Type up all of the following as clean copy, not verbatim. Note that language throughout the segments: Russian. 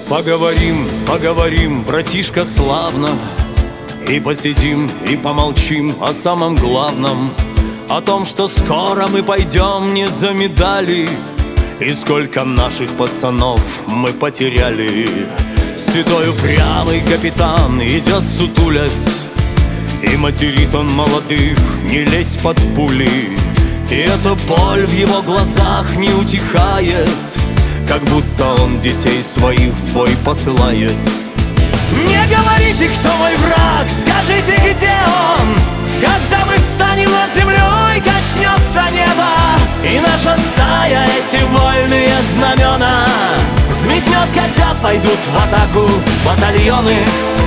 Поговорим, поговорим, братишка, славно, и посидим, и помолчим о самом главном, о том, что скоро мы пойдем не за медали, и сколько наших пацанов мы потеряли. Седой упрямый капитан идет сутулясь, и материт он молодых: не лезь под пули. И эта боль в его глазах не утихает, как будто он детей своих в бой посылает. Не говорите, кто мой враг, скажите, где он. Когда мы встанем над землей, качнется небо, и наша стая эти вольные знамена взметнет, когда пойдут в атаку батальоны.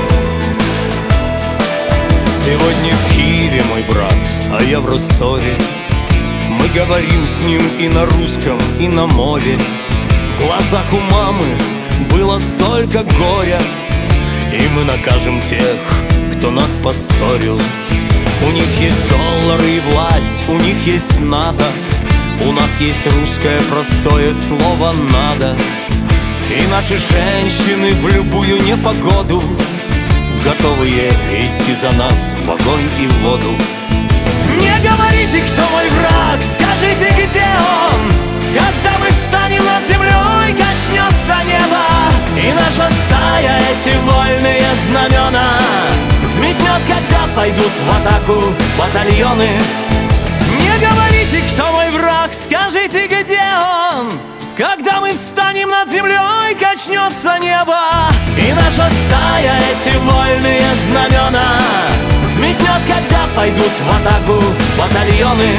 Сегодня в Киеве мой брат, а я в Ростове. Мы говорим с ним и на русском, и на мове. В глазах у мамы было столько горя, и мы накажем тех, кто нас поссорил. У них есть доллары и власть, у них есть НАТО, у нас есть русское простое слово «надо». И наши женщины в любую непогоду готовые идти за нас в огонь и в воду. Не говорите, кто мой враг, скажите, где он. Когда мы встанем над землей, качнется небо, и наша стая эти вольные знамена взметнет, когда пойдут в атаку батальоны. Не говорите, кто мой враг, скажите, где он. Когда мы встанем над землей, качнется небо, и наша стая эти вольные знамена взметнет, когда пойдут в атаку батальоны.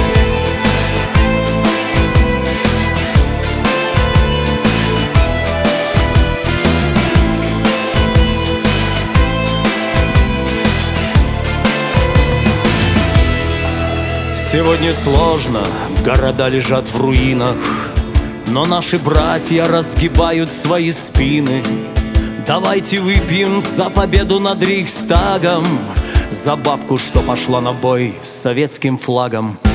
Сегодня сложно, города лежат в руинах, но наши братья разгибают свои спины. Давайте выпьем за победу над Рейхстагом, за бабку, что пошла на бой с советским флагом.